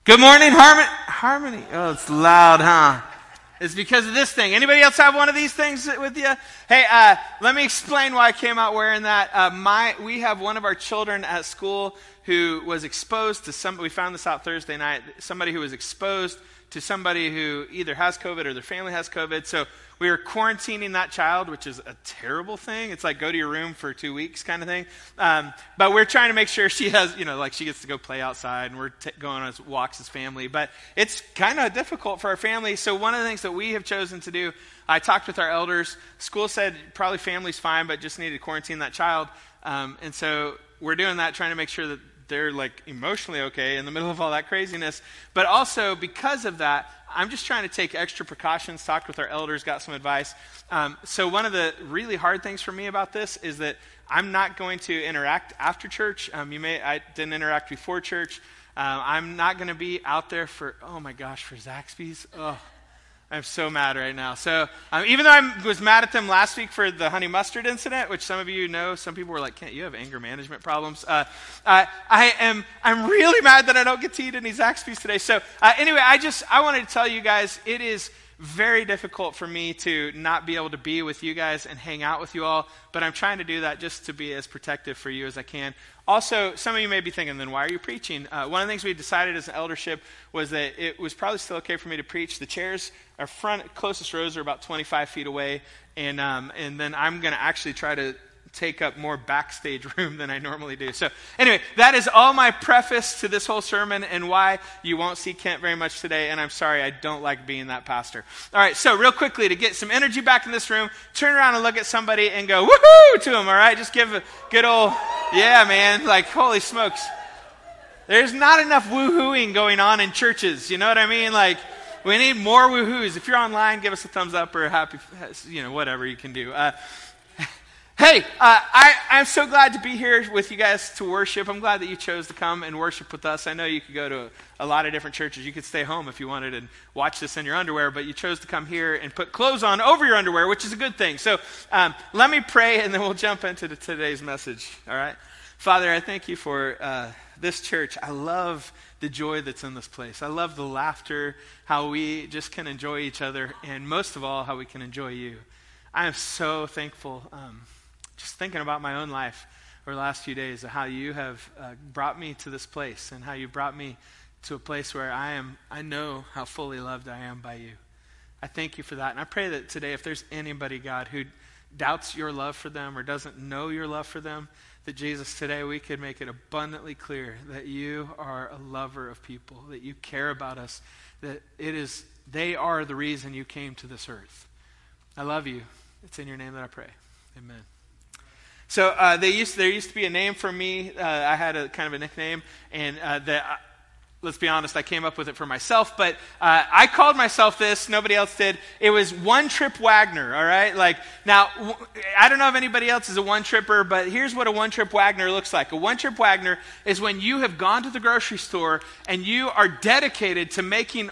Good morning, Harmony. Oh, it's loud, huh? It's because of this thing. Anybody else have one of these things with you? Hey, let me explain why I came out wearing that. We have one of our children at school who was exposed to somebody. We found this out Thursday night. Somebody who was exposed to somebody who either has COVID or their family has COVID. So we are quarantining that child, which is a terrible thing. It's like go to your room for 2 weeks kind of thing. But we're trying to make sure she has, she gets to go play outside, and we're going on walks as family. But it's kind of difficult for our family. So one of the things that we have chosen to do, I talked with our elders. School said probably family's fine, but just needed to quarantine that child. And so we're doing that, trying to make sure that they're emotionally okay in the middle of all that craziness. But also because of that, I'm just trying to take extra precautions, talked with our elders, got some advice. So one of the really hard things for me about this is that I'm not going to interact after church. I didn't interact before church. I'm not going to be out there for Zaxby's. Oh, I'm so mad right now. So even though I was mad at them last week for the honey mustard incident, which some of you know, some people were like, "Kent, you have anger management problems." I'm really mad that I don't get to eat any Zaxby's today. So anyway, I wanted to tell you guys, it is very difficult for me to not be able to be with you guys and hang out with you all, but I'm trying to do that just to be as protective for you as I can. Also, some of you may be thinking, then why are you preaching? One of the things we decided as an eldership was that it was probably still okay for me to preach. The chairs, our closest rows are about 25 feet away, and then I'm going to actually try to take up more backstage room than I normally do. So anyway, that is all my preface to this whole sermon and why you won't see Kent very much today, and I'm sorry, I don't like being that pastor. All right, so real quickly, to get some energy back in this room, turn around and look at somebody and go, woohoo, to them, all right? Just give a good old, yeah, man, holy smokes. There's not enough woohooing going on in churches, you know what I mean? We need more woohoos. If you're online, give us a thumbs up or a happy, whatever you can do. Hey, I'm so glad to be here with you guys to worship. I'm glad that you chose to come and worship with us. I know you could go to a lot of different churches. You could stay home if you wanted and watch this in your underwear, but you chose to come here and put clothes on over your underwear, which is a good thing. So let me pray, and then we'll jump into today's message, all right? Father, I thank you for this church. I love the joy that's in this place. I love the laughter, how we just can enjoy each other, and most of all, how we can enjoy you. I am so thankful. Just thinking about my own life over the last few days, of how you have brought me to this place and how you brought me to a place where I know how fully loved I am by you. I thank you for that. And I pray that today, if there's anybody, God, who doubts your love for them or doesn't know your love for them, that Jesus, today we could make it abundantly clear that you are a lover of people, that you care about us, that they are the reason you came to this earth. I love you. It's in your name that I pray. Amen. So there used to be a name for me. I had a kind of a nickname, and let's be honest, I came up with it for myself, but I called myself this. Nobody else did. It was One Trip Wagner, all right? Now, I don't know if anybody else is a one-tripper, but here's what a One Trip Wagner looks like. A One Trip Wagner is when you have gone to the grocery store and you are dedicated to making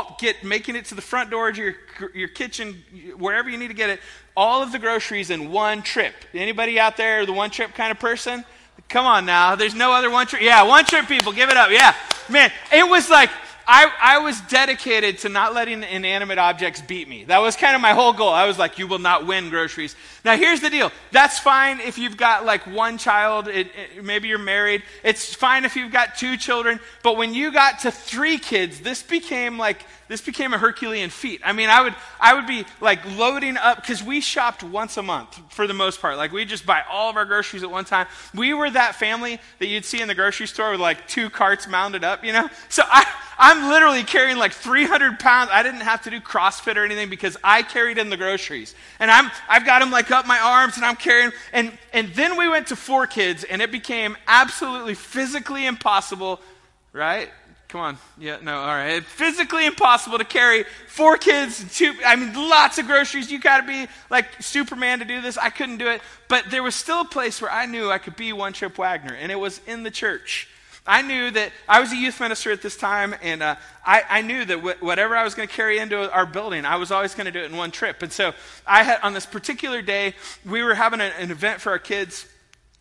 it to the front door of your kitchen, wherever you need to get it, all of the groceries in one trip. Anybody out there the one trip kind of person? Come on now. There's no other one trip. Yeah, one trip people. Give it up. Yeah. Man, it was like I was dedicated to not letting inanimate objects beat me. That was kind of my whole goal. I was like, you will not win groceries. Now, here's the deal. That's fine if you've got one child. Maybe you're married. It's fine if you've got 2 children. But when you got to 3 kids, this became a Herculean feat. I mean, I would be loading up, because we shopped once a month for the most part. We just buy all of our groceries at one time. We were that family that you'd see in the grocery store with 2 carts mounted up, So I'm literally carrying 300 pounds. I didn't have to do CrossFit or anything because I carried in the groceries. And I've got them up my arms, and I'm carrying. And then we went to 4 kids, and it became absolutely physically impossible, right? Come on. Yeah, no, all right. Physically impossible to carry 4 kids, lots of groceries. You got to be like Superman to do this. I couldn't do it. But there was still a place where I knew I could be One Trip Wagner, and it was in the church. I knew that I was a youth minister at this time, and I knew that whatever I was going to carry into our building, I was always going to do it in one trip. And so on this particular day, we were having an event for our kids.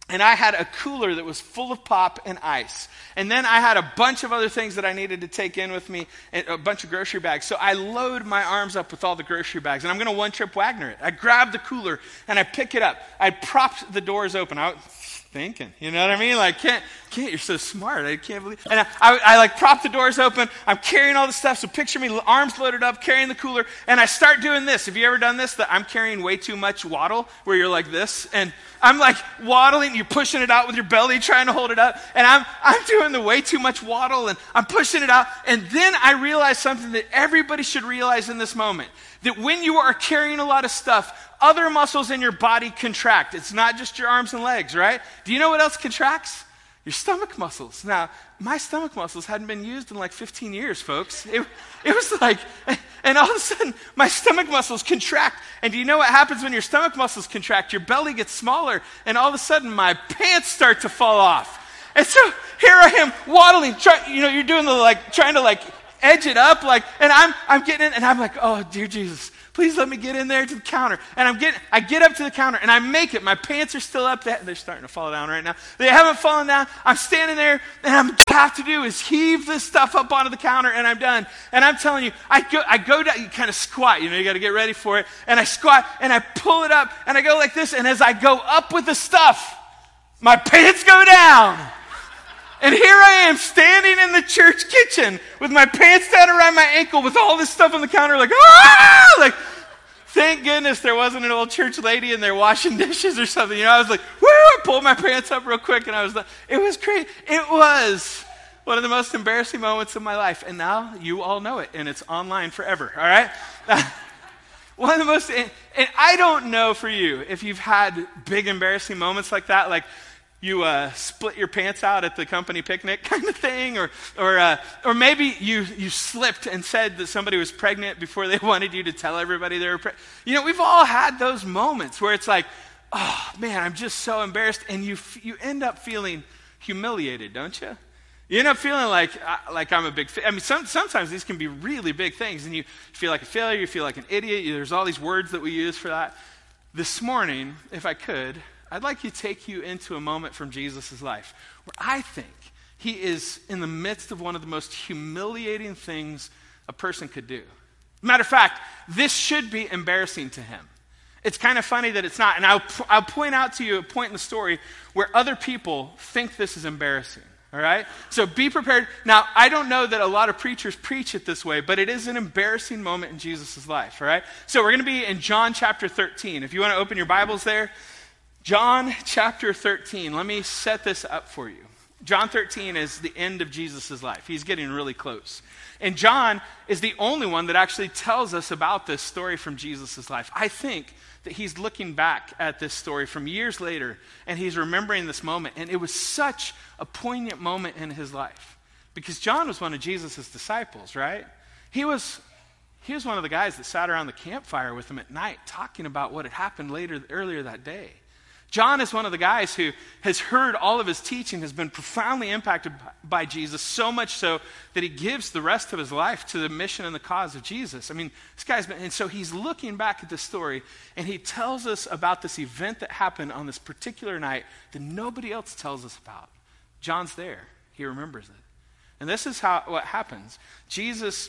And I had a cooler that was full of pop and ice. And then I had a bunch of other things that I needed to take in with me, and a bunch of grocery bags. So I load my arms up with all the grocery bags, and I'm going to one-trip Wagner it. I grab the cooler, and I pick it up. I propped the doors open. I was thinking, you know what I mean? Like, can't, you're so smart. I can't believe. And I like prop the doors open. I'm carrying all the stuff. So picture me, arms loaded up, carrying the cooler, and I start doing this. Have you ever done this? That I'm carrying way too much waddle, where you're like this, and I'm like waddling, you're pushing it out with your belly, trying to hold it up, and I'm doing the way too much waddle, and I'm pushing it out, and then I realize something that everybody should realize in this moment, that when you are carrying a lot of stuff, other muscles in your body contract. It's not just your arms and legs, right? Do you know what else contracts? Your stomach muscles. Now, my stomach muscles hadn't been used in like 15 years, folks. It was like, and all of a sudden, my stomach muscles contract. And do you know what happens when your stomach muscles contract? Your belly gets smaller, and all of a sudden, my pants start to fall off. And so here I am waddling, you're doing trying to edge it up, and I'm getting in, and I'm like, oh, dear Jesus, please let me get in there to the counter. And I get up to the counter, and I make it. My pants are still up. They're starting to fall down right now. They haven't fallen down. I'm standing there, and all I have to do is heave this stuff up onto the counter, and I'm done. And I'm telling you, I go down, you kind of squat, you got to get ready for it. And I squat, and I pull it up, and I go like this, and as I go up with the stuff, my pants go down. And here I am standing in the church kitchen with my pants down around my ankle with all this stuff on the counter thank goodness there wasn't an old church lady in there washing dishes or something. I was like, woo, I pulled my pants up real quick and I was like, it was great. It was one of the most embarrassing moments of my life. And now you all know it, and it's online forever, all right? One of the most, and I don't know for you if you've had big embarrassing moments like that, like you split your pants out at the company picnic kind of thing, or maybe you slipped and said that somebody was pregnant before they wanted you to tell everybody they were pregnant. We've all had those moments where it's like, oh man, I'm just so embarrassed, and you end up feeling humiliated, don't you? You end up feeling like I'm a big sometimes these can be really big things, and you feel like a failure, you feel like an idiot. There's all these words that we use for that. This morning, if I could, I'd like to take you into a moment from Jesus' life where I think he is in the midst of one of the most humiliating things a person could do. Matter of fact, this should be embarrassing to him. It's kind of funny that it's not. And I'll point out to you a point in the story where other people think this is embarrassing. All right? So be prepared. Now, I don't know that a lot of preachers preach it this way, but it is an embarrassing moment in Jesus' life. All right? So we're going to be in John chapter 13. If you want to open your Bibles there, John chapter 13. Let me set this up for you. John 13 is the end of Jesus' life. He's getting really close. And John is the only one that actually tells us about this story from Jesus' life. I think that he's looking back at this story from years later, and he's remembering this moment. And it was such a poignant moment in his life. Because John was one of Jesus' disciples, right? He was one of the guys that sat around the campfire with him at night talking about what had happened earlier that day. John is one of the guys who has heard all of his teaching, has been profoundly impacted by Jesus, so much so that he gives the rest of his life to the mission and the cause of Jesus. I mean, this guy's been, and so he's looking back at this story, and he tells us about this event that happened on this particular night that nobody else tells us about. John's there. He remembers it. And this is what happens. This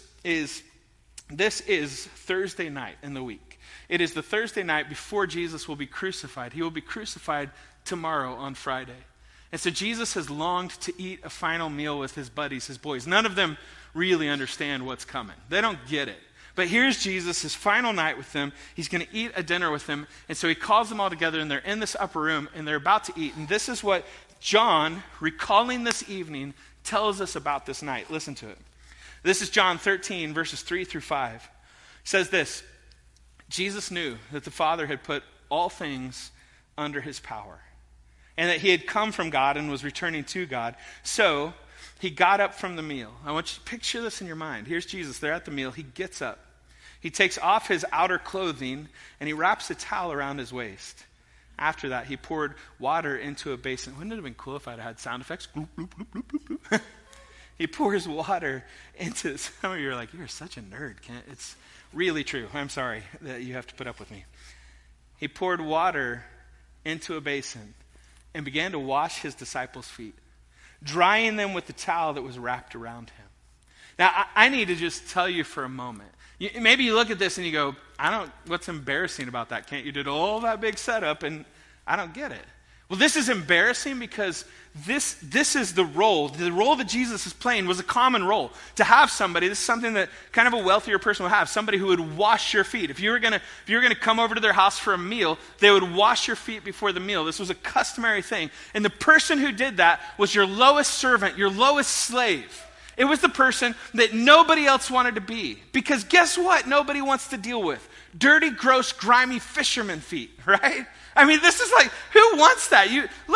is Thursday night in the week. It is the Thursday night before Jesus will be crucified. He will be crucified tomorrow on Friday. And so Jesus has longed to eat a final meal with his buddies, his boys. None of them really understand what's coming. They don't get it. But here's Jesus, his final night with them. He's going to eat a dinner with them. And so he calls them all together, and they're in this upper room, and they're about to eat. And this is what John, recalling this evening, tells us about this night. Listen to it. This is John 13, verses 3 through 5. It says this: Jesus knew that the Father had put all things under his power, and that he had come from God and was returning to God. So he got up from the meal. I want you to picture this in your mind. Here's Jesus. They're at the meal. He gets up. He takes off his outer clothing, and he wraps a towel around his waist. After that, he poured water into a basin. Wouldn't it have been cool if I'd had sound effects? Bloop, bloop, bloop, bloop, bloop, bloop. He pours water into, some of you are like, you're such a nerd, Kent. It's really true. I'm sorry that you have to put up with me. He poured water into a basin, and began to wash his disciples' feet, drying them with the towel that was wrapped around him. Now, I need to just tell you for a moment. Maybe you look at this and you go, what's embarrassing about that? Can't you did all that big setup and I don't get it. Well, this is embarrassing because this is the role that Jesus is playing was a common role. To have somebody, this is something that kind of a wealthier person would have, somebody who would wash your feet. If you were gonna come over to their house for a meal, they would wash your feet before the meal. This was a customary thing. And the person who did that was your lowest servant, your lowest slave. It was the person that nobody else wanted to be. Because guess what? Nobody wants to deal with dirty, gross, grimy fisherman feet, right? I mean, this is like, who wants that?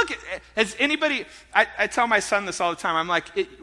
Has anybody, I tell my son this all the time. I'm like,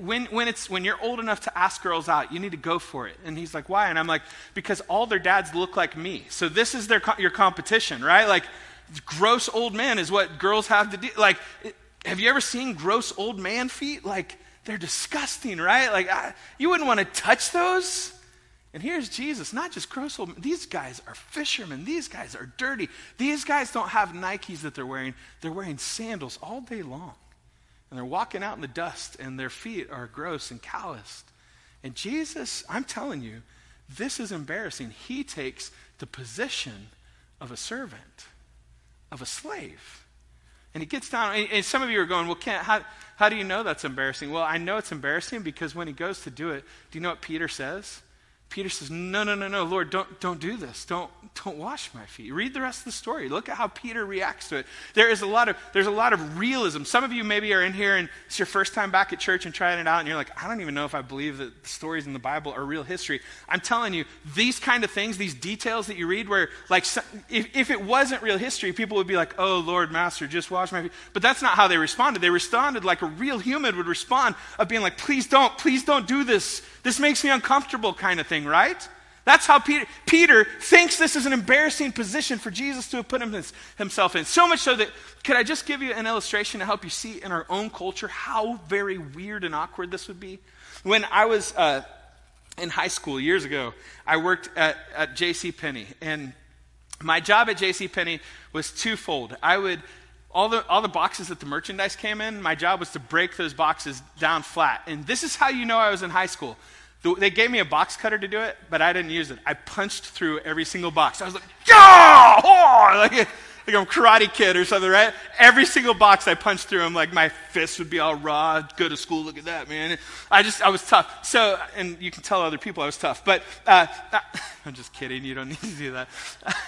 when you're old enough to ask girls out, you need to go for it. And he's like, why? And I'm like, because all their dads look like me. So this is your competition, right? Like, gross old men is what girls have to do. Like, have you ever seen gross old man feet? Like, they're disgusting, right? Like, you wouldn't want to touch those. And here's Jesus, not just gross old men. These guys are fishermen. These guys are dirty. These guys don't have Nikes that they're wearing. They're wearing sandals all day long. And they're walking out in the dust, and their feet are gross and calloused. And Jesus, I'm telling you, this is embarrassing. He takes the position of a servant, of a slave. And he gets down, and some of you are going, well, Kent, how do you know that's embarrassing? Well, I know it's embarrassing because when he goes to do it, do you know what Peter says? Peter says, no, Lord, don't do this. Don't wash my feet. Read the rest of the story. Look at how Peter reacts to it. There's a lot of realism. Some of you maybe are in here and it's your first time back at church and trying it out and you're like, I don't even know if I believe that the stories in the Bible are real history. I'm telling you, these kind of things, these details that you read where like if it wasn't real history, people would be like, oh, Lord, Master, just wash my feet. But that's not how they responded. They responded like a real human would respond of being like, please don't do this. This makes me uncomfortable kind of thing, right? That's how Peter thinks this is an embarrassing position for Jesus to have put himself in. So much so that, could I just give you an illustration to help you see in our own culture how very weird and awkward this would be? When I was in high school years ago, I worked at JCPenney. And my job at JCPenney was twofold. All the boxes that the merchandise came in, my job was to break those boxes down flat. And this is how you know I was in high school. They gave me a box cutter to do it, but I didn't use it. I punched through every single box. I was like, yeah! Oh! Like I'm Karate Kid or something, right? Every single box I punched through, like my fists would be all raw. Go to school, look at that, man. I was tough. So, and you can tell other people I was tough. But I'm just kidding. You don't need to do that.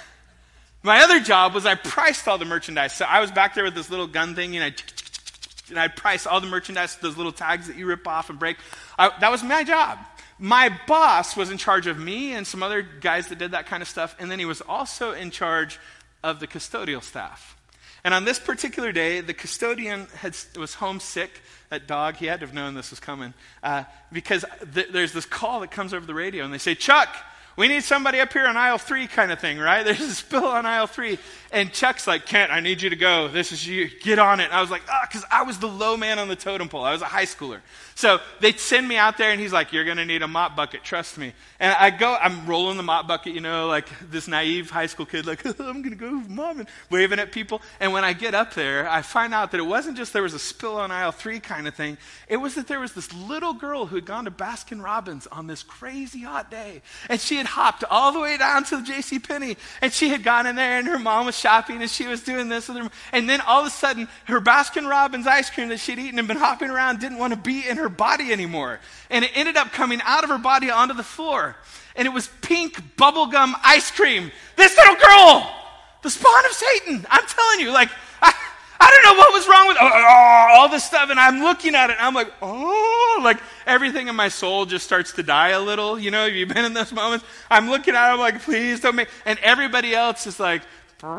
My other job was I priced all the merchandise. So I was back there with this little gun thing, and I'd price all the merchandise, those little tags that you rip off and break. That was my job. My boss was in charge of me and some other guys that did that kind of stuff, and then he was also in charge of the custodial staff. And on this particular day, the custodian was homesick. That dog, he had to have known this was coming, because there's this call that comes over the radio, and they say, Chuck, we need somebody up here on aisle 3 kind of thing, right? There's a spill on aisle 3. And Chuck's like, Kent, I need you to go. This is you. Get on it. And I was like, because I was the low man on the totem pole. I was a high schooler. So they'd send me out there, and he's like, you're going to need a mop bucket. Trust me. And I'm rolling the mop bucket, like this naive high school kid, like, I'm going to go, Mom, and waving at people. And when I get up there, I find out that it wasn't just there was a spill on aisle 3 kind of thing. It was that there was this little girl who had gone to Baskin Robbins on this crazy hot day. And she had hopped all the way down to the JCPenney, and she had gone in there, and her mom was shopping, and she was doing this with her, and then all of a sudden, her Baskin Robbins ice cream that she'd eaten and been hopping around didn't want to be in her body anymore, and it ended up coming out of her body onto the floor, and it was pink bubblegum ice cream. This little girl, the spawn of Satan, I'm telling you, like, I don't know what was wrong with all this stuff, and I'm looking at it, and I'm like, like everything in my soul just starts to die a little. Have you been in those moments? I'm looking at it, I'm like, please don't make, and everybody else is like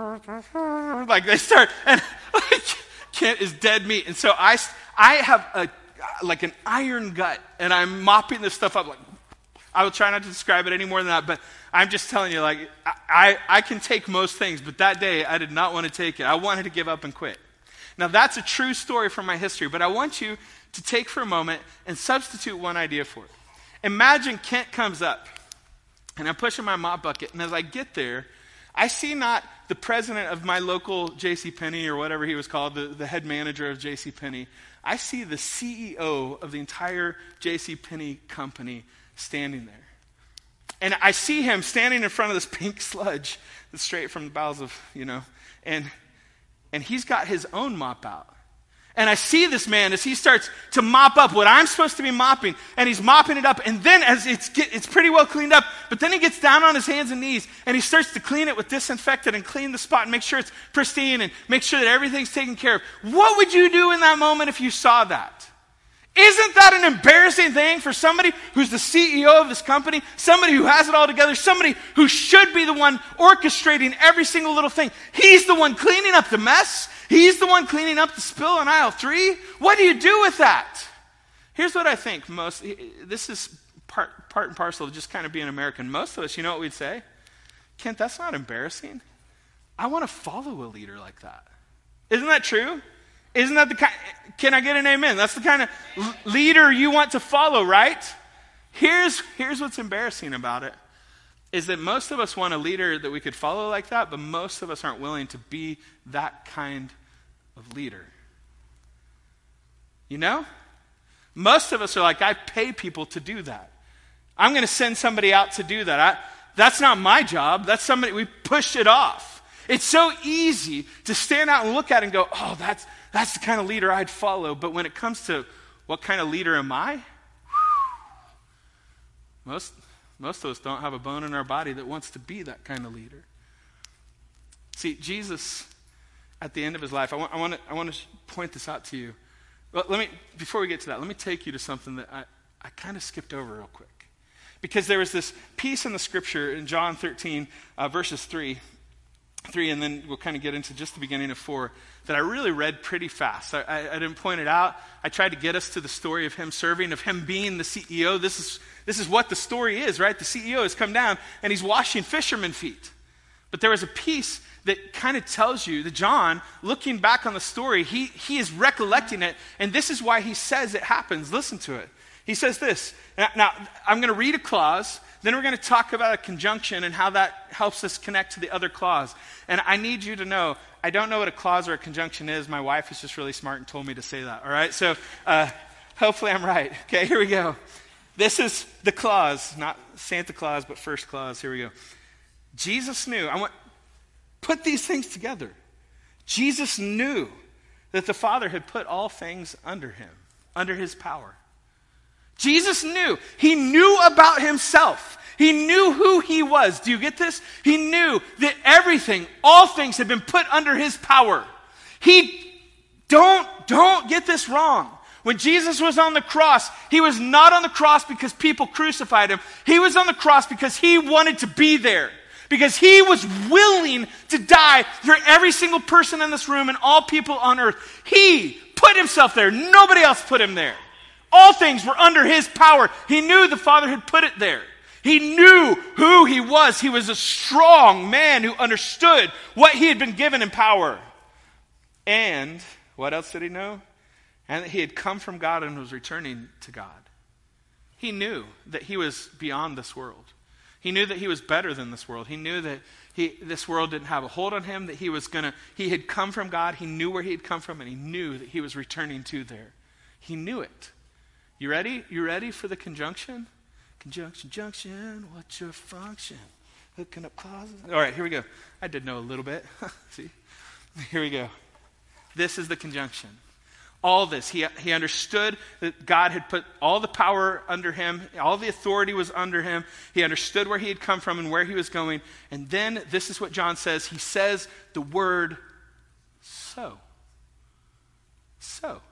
they start, and like, Kent is dead meat, and so I have an iron gut, and I'm mopping this stuff up, like, I will try not to describe it any more than that, but I'm just telling you, like, I can take most things, but that day I did not want to take it. I wanted to give up and quit. Now, that's a true story from my history, but I want you to take for a moment and substitute one idea for it. Imagine Kent comes up, and I'm pushing my mop bucket, and as I get there, I see not the president of my local JCPenney or whatever he was called, the head manager of JCPenney. I see the CEO of the entire JCPenney company standing there. And I see him standing in front of this pink sludge that's straight from the bowels of, and he's got his own mop out. And I see this man as he starts to mop up what I'm supposed to be mopping, and he's mopping it up, and then as it's pretty well cleaned up, but then he gets down on his hands and knees, and he starts to clean it with disinfectant and clean the spot and make sure it's pristine and make sure that everything's taken care of. What would you do in that moment if you saw that? Isn't that an embarrassing thing for somebody who's the CEO of this company, somebody who has it all together, somebody who should be the one orchestrating every single little thing? He's the one cleaning up the mess. He's the one cleaning up the spill on aisle 3. What do you do with that? Here's what I think this is part and parcel of just kind of being American. Most of us, you know what we'd say? Kent, that's not embarrassing. I want to follow a leader like that. Isn't that true? Isn't that the kind, can I get an amen? That's the kind of leader you want to follow, right? Here's what's embarrassing about it, is that most of us want a leader that we could follow like that, but most of us aren't willing to be that kind of leader. Most of us are like, I pay people to do that. I'm going to send somebody out to do that. That's not my job. That's somebody, we push it off. It's so easy to stand out and look at it and go, oh, that's the kind of leader I'd follow. But when it comes to what kind of leader am I? Most of us don't have a bone in our body that wants to be that kind of leader. See, Jesus, at the end of his life, I want to point this out to you. But before we get to that, let me take you to something that I kind of skipped over real quick. Because there was this piece in the scripture in John 13, verses 3, and then we'll kind of get into just the beginning of 4, that I really read pretty fast. I didn't point it out. I tried to get us to the story of him serving, of him being the CEO. This is what the story is, right? The CEO has come down, and he's washing fishermen's feet. But there was a piece that kind of tells you that John, looking back on the story, he is recollecting it, and this is why he says it happens. Listen to it. He says this. Now I'm going to read a clause, then we're going to talk about a conjunction and how that helps us connect to the other clause. And I need you to know, I don't know what a clause or a conjunction is. My wife is just really smart and told me to say that, all right? So hopefully I'm right. Okay, here we go. This is the clause, not Santa Claus, but first clause. Here we go. Jesus knew. Put these things together. Jesus knew that the Father had put all things under him, under his power. Jesus knew. He knew about himself. He knew who he was. Do you get this? He knew that everything, all things had been put under his power. Don't get this wrong. When Jesus was on the cross, he was not on the cross because people crucified him. He was on the cross because he wanted to be there. Because he was willing to die for every single person in this room and all people on earth. He put himself there. Nobody else put him there. All things were under his power. He knew the Father had put it there. He knew who he was. He was a strong man who understood what he had been given in power. And what else did he know? And that he had come from God and was returning to God. He knew that he was beyond this world. He knew that he was better than this world. He knew that this world didn't have a hold on him, that he had come from God. He knew where he had come from, and he knew that he was returning to there. He knew it. You ready? You ready for the conjunction? Conjunction, junction, what's your function? Hooking up clauses. All right, here we go. I did know a little bit. See? Here we go. This is the conjunction. All this, he understood that God had put all the power under him, all the authority was under him. He understood where he had come from and where he was going. And then this is what John says. He says the word so. So.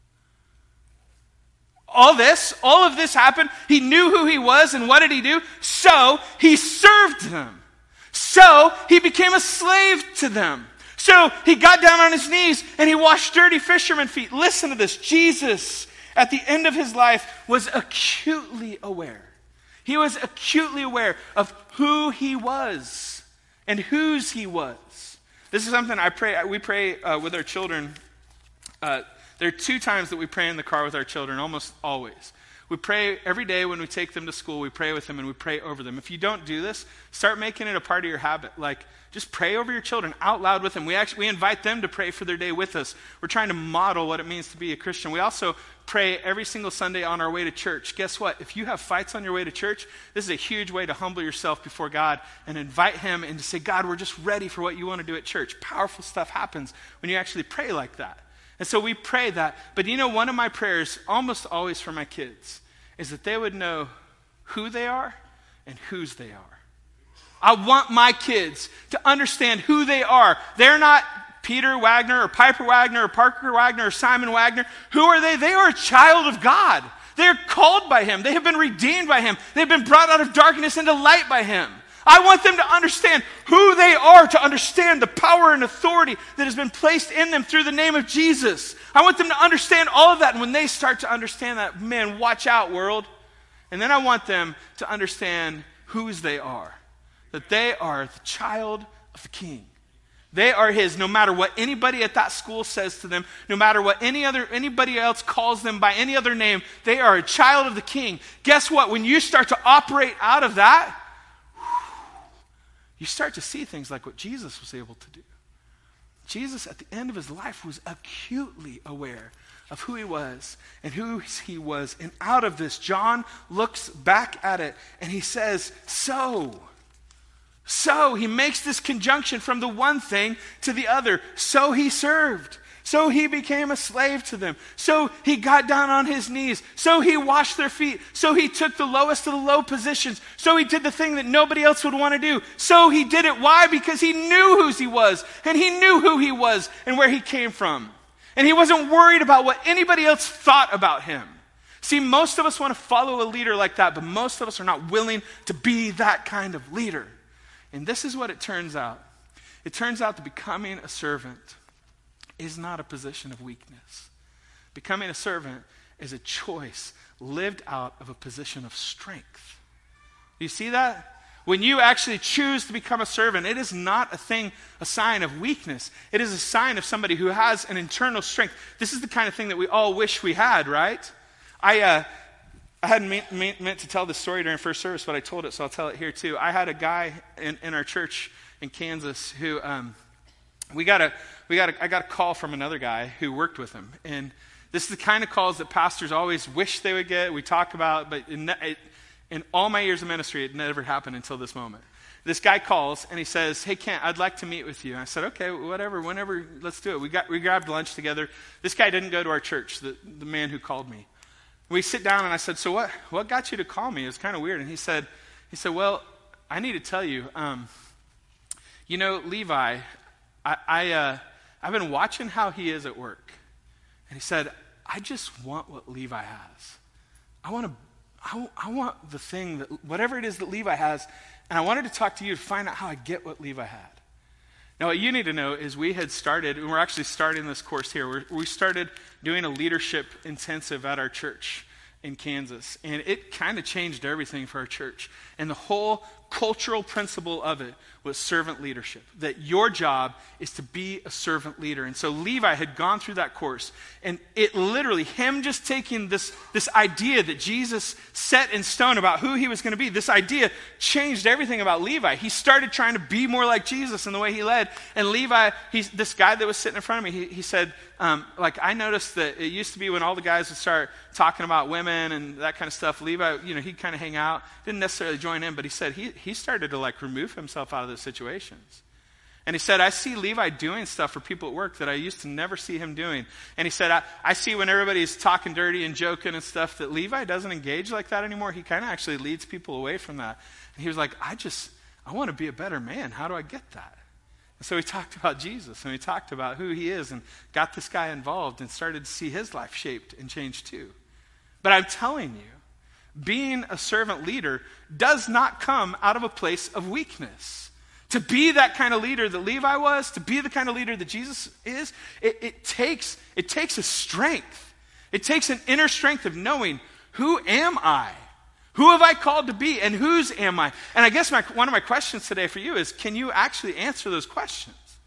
All of this happened. He knew who he was, and what did he do? So he served them. So he became a slave to them. So he got down on his knees and he washed dirty fishermen's feet. Listen to this. Jesus, at the end of his life, was acutely aware. He was acutely aware of who he was and whose he was. This is something we pray with our children. There are 2 times that we pray in the car with our children, almost always. We pray every day when we take them to school. We pray with them and we pray over them. If you don't do this, start making it a part of your habit. Like, just pray over your children out loud with them. We invite them to pray for their day with us. We're trying to model what it means to be a Christian. We also pray every single Sunday on our way to church. Guess what? If you have fights on your way to church, this is a huge way to humble yourself before God and invite him and to say, God, we're just ready for what you want to do at church. Powerful stuff happens when you actually pray like that. And so we pray that. But one of my prayers, almost always for my kids, is that they would know who they are and whose they are. I want my kids to understand who they are. They're not Peter Wagner or Piper Wagner or Parker Wagner or Simon Wagner. Who are they? They are a child of God. They're called by him. They have been redeemed by him. They've been brought out of darkness into light by him. I want them to understand who they are, to understand the power and authority that has been placed in them through the name of Jesus. I want them to understand all of that. And when they start to understand that, man, watch out, world. And then I want them to understand whose they are. That they are the child of the King. They are his, no matter what anybody at that school says to them, no matter what anybody else calls them by any other name, they are a child of the King. Guess what? When you start to operate out of that, you start to see things like what Jesus was able to do. Jesus, at the end of his life, was acutely aware of who he was and whose he was. And out of this, John looks back at it and he says, So he makes this conjunction from the one thing to the other. So he served. So he became a slave to them. So he got down on his knees. So he washed their feet. So he took the lowest of the low positions. So he did the thing that nobody else would want to do. So he did it. Why? Because he knew whose he was. And he knew who he was and where he came from. And he wasn't worried about what anybody else thought about him. See, most of us want to follow a leader like that, but most of us are not willing to be that kind of leader. And this is what it turns out. It turns out that becoming a servant is not a position of weakness. Becoming a servant is a choice lived out of a position of strength. Do you see that? When you actually choose to become a servant, it is not a sign of weakness. It is a sign of somebody who has an internal strength. This is the kind of thing that we all wish we had, right? I hadn't meant to tell this story during first service, but I told it, so I'll tell it here too. I had a guy in our church in Kansas who I got a call from another guy who worked with him. And this is the kind of calls that pastors always wish they would get. We talk about, but in all my years of ministry, it never happened until this moment. This guy calls and he says, "Hey, Kent, I'd like to meet with you." And I said, "Okay, whatever, whenever, let's do it." We grabbed lunch together. This guy didn't go to our church, the man who called me. We sit down and I said, "So what got you to call me?" It was kind of weird. And he said, "Well, I need to tell you, Levi, I've been watching how he is at work." And he said, "I just want what Levi has. I want the thing, that whatever it is that Levi has, and I wanted to talk to you to find out how I get what Levi had." Now, what you need to know is we had started, and we're actually starting this course here. We started doing a leadership intensive at our church in Kansas, and it kind of changed everything for our church. And the whole cultural principle of it was servant leadership, that your job is to be a servant leader. And so Levi had gone through that course, and it literally, him just taking this idea that Jesus set in stone about who he was going to be, this idea changed everything about Levi. He started trying to be more like Jesus in the way he led. And Levi, this guy that was sitting in front of me, he said, I noticed that it used to be when all the guys would start talking about women and that kind of stuff, Levi, he'd kind of hang out, didn't necessarily join in, but he said he started to remove himself out of those situations. And he said, "I see Levi doing stuff for people at work that I used to never see him doing." And he said, I see when everybody's talking dirty and joking and stuff that Levi doesn't engage like that anymore. He kind of actually leads people away from that. And he was like, I want to be a better man. How do I get that? And so he talked about Jesus, and he talked about who he is, and got this guy involved and started to see his life shaped and changed too. But I'm telling you, being a servant leader does not come out of a place of weakness. To be that kind of leader that Levi was, to be the kind of leader that Jesus is, it takes a strength. It takes an inner strength of knowing, who am I? Who have I called to be, and whose am I? And I guess one of my questions today for you is, can you actually answer those questions?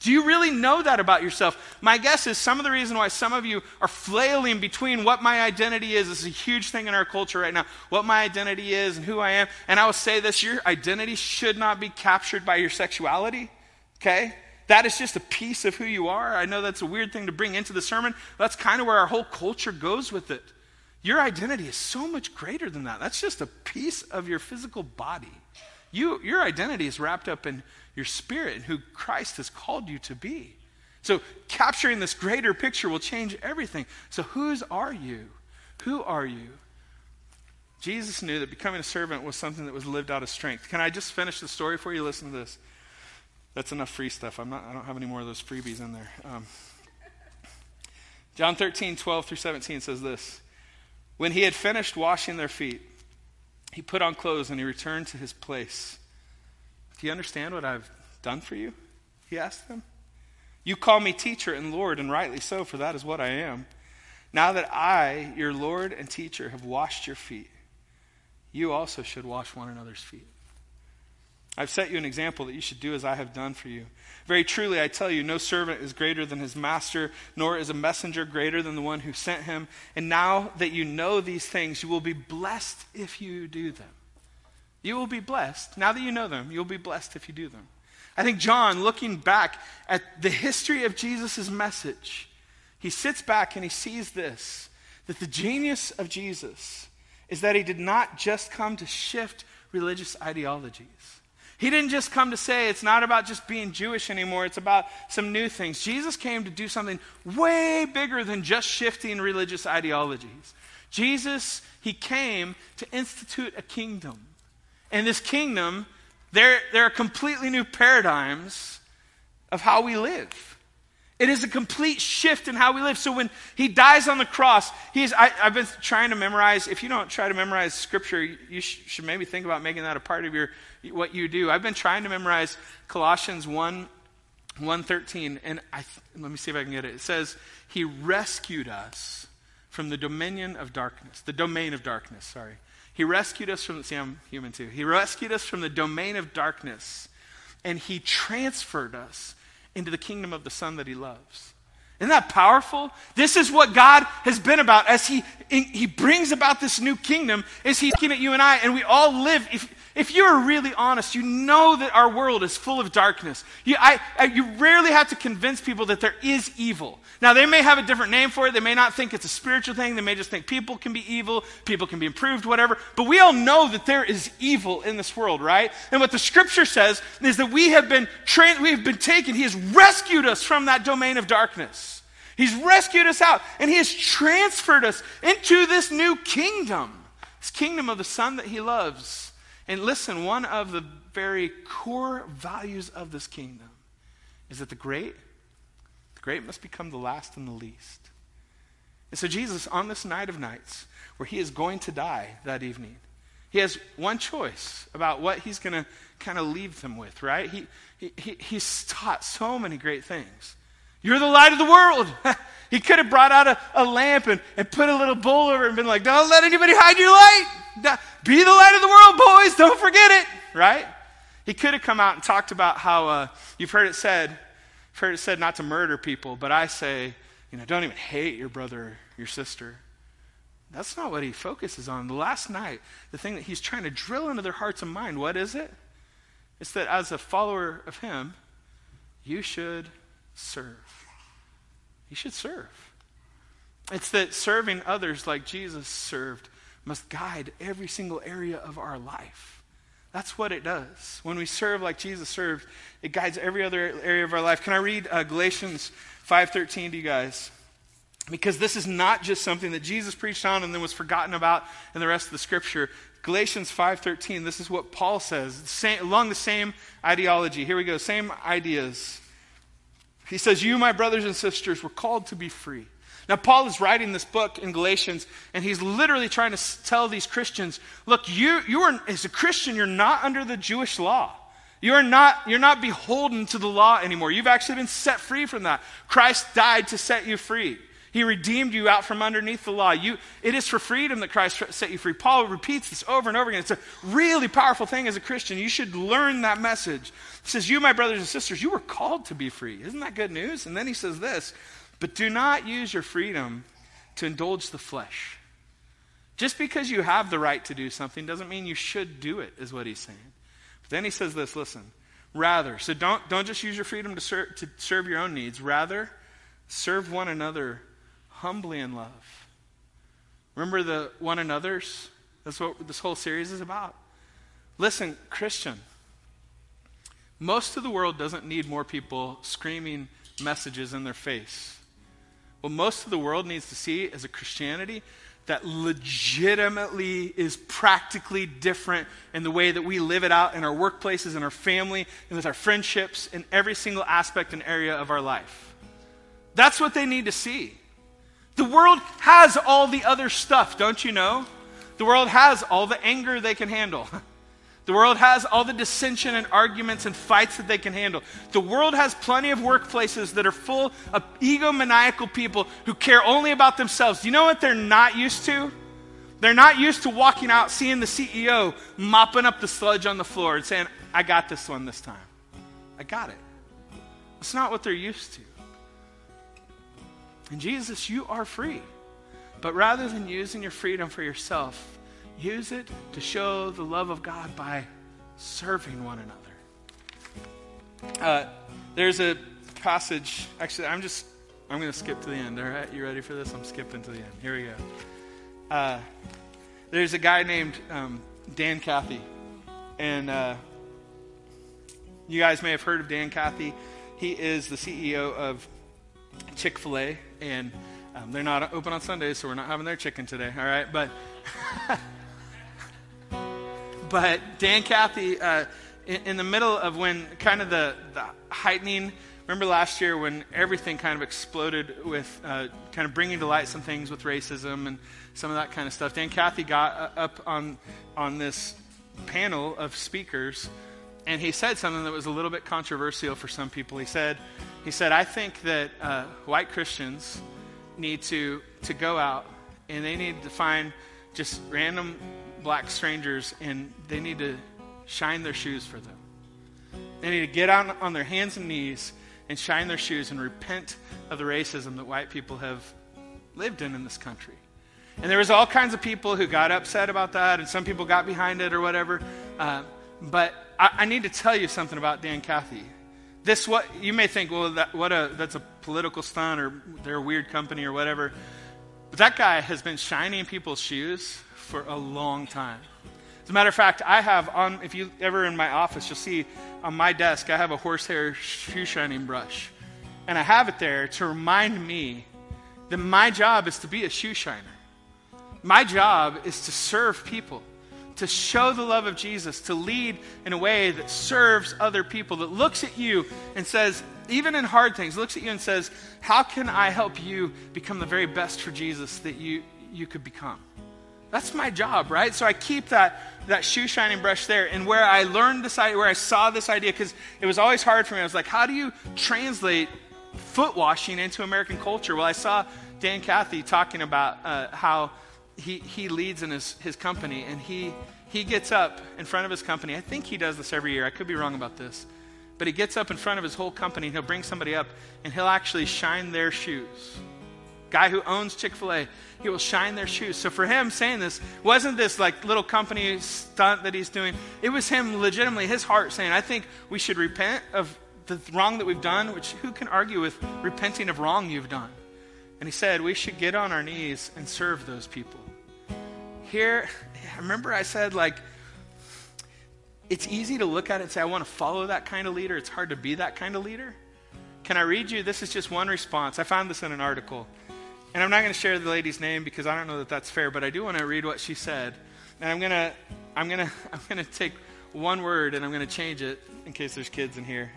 Do you really know that about yourself? My guess is some of the reason why some of you are flailing between what my identity is. This is a huge thing in our culture right now. What my identity is and who I am. And I will say this, your identity should not be captured by your sexuality. Okay? That is just a piece of who you are. I know that's a weird thing to bring into the sermon. That's kind of where our whole culture goes with it. Your identity is so much greater than that. That's just a piece of your physical body. Your identity is wrapped up in your spirit and who Christ has called you to be. So capturing this greater picture will change everything. So whose are you? Who are you? Jesus knew that becoming a servant was something that was lived out of strength. Can I just finish the story for you? Listen to this. That's enough free stuff. I don't have any more of those freebies in there. John 13:12-17 says this. When he had finished washing their feet, he put on clothes and he returned to his place. Do you understand what I've done for you? He asked them. You call me teacher and Lord, and rightly so, for that is what I am. Now that I, your Lord and teacher, have washed your feet, you also should wash one another's feet. I've set you an example that you should do as I have done for you. Very truly, I tell you, no servant is greater than his master, nor is a messenger greater than the one who sent him. And now that you know these things, you will be blessed if you do them. You will be blessed. Now that you know them, you'll be blessed if you do them. I think John, looking back at the history of Jesus' message, he sits back and he sees this, that the genius of Jesus is that he did not just come to shift religious ideologies. He didn't just come to say it's not about just being Jewish anymore, it's about some new things. Jesus came to do something way bigger than just shifting religious ideologies. Jesus, he came to institute a kingdom. And this kingdom, there are completely new paradigms of how we live. It is a complete shift in how we live. So when he dies on the cross, I've been trying to memorize. If you don't try to memorize scripture, you should maybe think about making that a part of what you do. I've been trying to memorize Colossians 1:13, and let me see if I can get it. It says, he rescued us from the domain of darkness, sorry. He rescued us from, see, I'm human too. He rescued us from the domain of darkness, and he transferred us into the kingdom of the Son that he loves. Isn't that powerful? This is what God has been about as he brings about this new kingdom, is he's looking at you and I, and we all live. If you're really honest, you know that our world is full of darkness. You rarely have to convince people that there is evil. Now, they may have a different name for it. They may not think it's a spiritual thing. They may just think people can be evil, people can be improved, whatever. But we all know that there is evil in this world, right? And what the scripture says is that we have been taken. He has rescued us from that domain of darkness. He's rescued us out, and he has transferred us into this new kingdom, this kingdom of the Son that he loves. And listen, one of the very core values of this kingdom is that the great must become the last and the least. And so Jesus, on this night of nights, where he is going to die that evening, he has one choice about what he's going to kind of leave them with, right? He's taught so many great things. You're the light of the world. He could have brought out a lamp and put a little bowl over it and been like, don't let anybody hide your light. Be the light of the world, boys. Don't forget it, right? He could have come out and talked about how you've heard it said not to murder people, but I say, don't even hate your brother or your sister. That's not what he focuses on. The last night, the thing that he's trying to drill into their hearts and mind, what is it? It's that as a follower of him, you should serve. You should serve. It's that serving others like Jesus served must guide every single area of our life. That's what it does. When we serve like Jesus served, it guides every other area of our life. Can I read Galatians 5:13 to you guys? Because this is not just something that Jesus preached on and then was forgotten about in the rest of the scripture. Galatians 5:13, this is what Paul says, along the same ideology. Here we go, same ideas. He says, you, my brothers and sisters, were called to be free. Now, Paul is writing this book in Galatians, and he's literally trying to tell these Christians, look, you are, as a Christian, you're not under the Jewish law. You're not beholden to the law anymore. You've actually been set free from that. Christ died to set you free. He redeemed you out from underneath the law. It is for freedom that Christ set you free. Paul repeats this over and over again. It's a really powerful thing as a Christian. You should learn that message. He says, you, my brothers and sisters, you were called to be free. Isn't that good news? And then he says this, but do not use your freedom to indulge the flesh. Just because you have the right to do something doesn't mean you should do it, is what he's saying. But then he says this, listen, rather, so don't just use your freedom to serve your own needs. Rather, serve one another humbly in love. Remember the one another's? That's what this whole series is about. Listen, Christian, most of the world doesn't need more people screaming messages in their face. What most of the world needs to see is a Christianity that legitimately is practically different in the way that we live it out in our workplaces, in our family, and with our friendships, in every single aspect and area of our life. That's what they need to see. The world has all the other stuff, don't you know? The world has all the anger they can handle. The world has all the dissension and arguments and fights that they can handle. The world has plenty of workplaces that are full of egomaniacal people who care only about themselves. Do you know what they're not used to? They're not used to walking out, seeing the CEO mopping up the sludge on the floor and saying, I got this one this time. I got it. That's not what they're used to. In Jesus, you are free. But rather than using your freedom for yourself, use it to show the love of God by serving one another. There's a passage, actually, I'm going to skip to the end, all right? You ready for this? I'm skipping to the end. Here we go. There's a guy named Dan Cathy, and you guys may have heard of Dan Cathy. He is the CEO of Chick-fil-A, and they're not open on Sundays, so we're not having their chicken today, all right? But Dan Cathy, in the middle of when kind of the heightening, remember last year when everything kind of exploded with kind of bringing to light some things with racism and some of that kind of stuff. Dan Cathy got up on this panel of speakers, and he said something that was a little bit controversial for some people. He said, I think that white Christians need to go out and they need to find just random black strangers, and they need to shine their shoes for them. They need to get out on their hands and knees and shine their shoes and repent of the racism that white people have lived in this country. And there was all kinds of people who got upset about that, and some people got behind it or whatever. But I need to tell you something about Dan Cathy. What you may think, well, that's a political stunt, or they're a weird company or whatever. But that guy has been shining people's shoes for a long time. As a matter of fact, I have if you ever in my office, you'll see on my desk, I have a horsehair shoe shining brush. And I have it there to remind me that my job is to be a shoe shiner. My job is to serve people, to show the love of Jesus, to lead in a way that serves other people, that looks at you and says, even in hard things, looks at you and says, how can I help you become the very best for Jesus that you could become? That's my job, right? So I keep that shoe shining brush there. And where I learned this idea, where I saw this idea, because it was always hard for me. I was like, how do you translate foot washing into American culture? Well, I saw Dan Cathy talking about how he leads in his company, and he gets up in front of his company. I think he does this every year. I could be wrong about this. But he gets up in front of his whole company, and he'll bring somebody up, and he'll actually shine their shoes. Guy who owns Chick-fil-A, he will shine their shoes. So for him saying this, wasn't this like little company stunt that he's doing. It was him legitimately, his heart saying, I think we should repent of the wrong that we've done, which who can argue with repenting of wrong you've done? And he said, we should get on our knees and serve those people. Here, I remember I said, like, it's easy to look at it and say, I want to follow that kind of leader. It's hard to be that kind of leader. Can I read you? This is just one response. I found this in an article. And I'm not going to share the lady's name because I don't know that that's fair, but I do want to read what she said. And I'm going to take one word and I'm going to change it in case there's kids in here.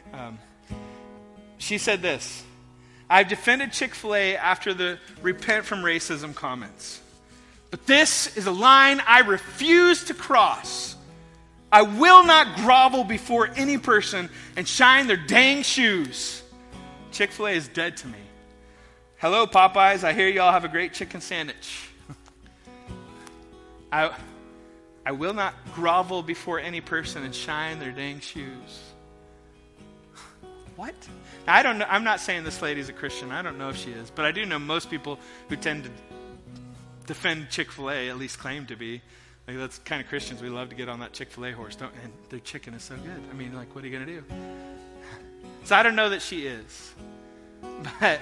She said this: I've defended Chick-fil-A after the repent from racism comments. But this is a line I refuse to cross. I will not grovel before any person and shine their dang shoes. Chick-fil-A is dead to me. Hello, Popeyes. I hear y'all have a great chicken sandwich. I will not grovel before any person and shine their dang shoes. What? Now, I don't know. I'm not saying this lady's a Christian. I don't know if she is. But I do know most people who tend to defend Chick-fil-A, at least claim to be. Like, that's kind of Christians. We love to get on that Chick-fil-A horse, don't we? And their chicken is so good. I mean, like, what are you going to do? So I don't know that she is. But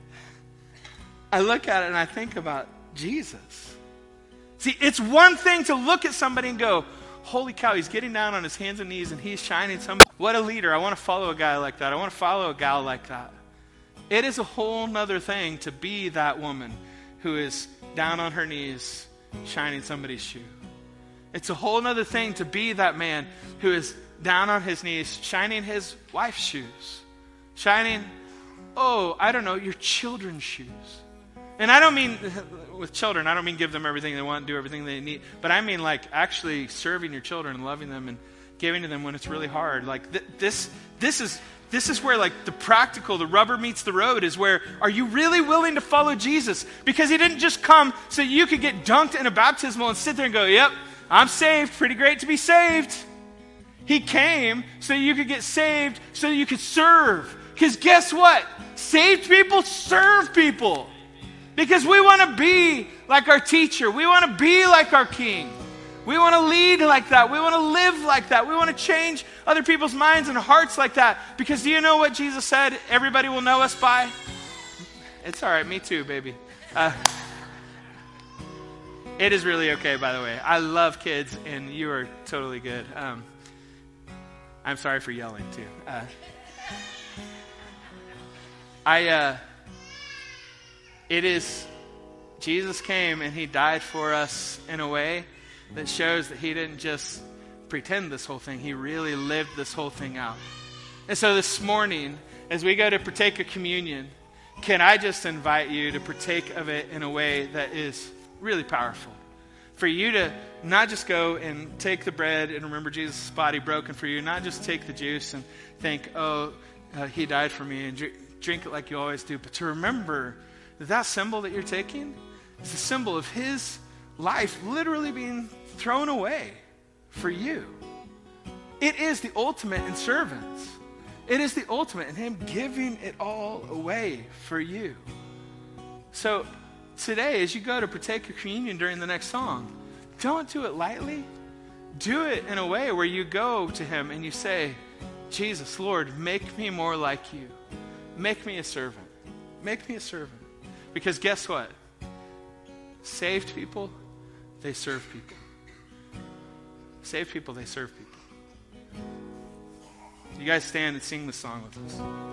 I look at it and I think about Jesus. See, it's one thing to look at somebody and go, holy cow, he's getting down on his hands and knees and he's shining somebody. What a leader. I want to follow a guy like that. I want to follow a gal like that. It is a whole nother thing to be that woman who is down on her knees shining somebody's shoe. It's a whole nother thing to be that man who is down on his knees shining his wife's shoes. Shining, your children's shoes. And I don't mean, with children, I don't mean give them everything they want, do everything they need. But I mean like actually serving your children and loving them and giving to them when it's really hard. Like this is where like the practical, the rubber meets the road, is where are you really willing to follow Jesus? Because he didn't just come so you could get dunked in a baptismal and sit there and go, yep, I'm saved, pretty great to be saved. He came so you could get saved, so you could serve. Because guess what? Saved people serve people. Because we want to be like our teacher. We want to be like our king. We want to lead like that. We want to live like that. We want to change other people's minds and hearts like that. Because do you know what Jesus said everybody will know us by? It's all right. Me too, baby. It is really okay, by the way. I love kids, and you are totally good. I'm sorry for yelling, too. Jesus came and he died for us in a way that shows that he didn't just pretend this whole thing. He really lived this whole thing out. And so this morning, as we go to partake of communion, can I just invite you to partake of it in a way that is really powerful? For you to not just go and take the bread and remember Jesus' body broken for you, not just take the juice and think, he died for me, and drink it like you always do, but to remember that symbol that you're taking is a symbol of his life literally being thrown away for you. It is the ultimate in servants. It is the ultimate in him giving it all away for you. So today, as you go to partake of communion during the next song, don't do it lightly. Do it in a way where you go to him and you say, Jesus, Lord, make me more like you. Make me a servant. Make me a servant. Because guess what? Saved people, they serve people. Saved people, they serve people. You guys stand and sing this song with us.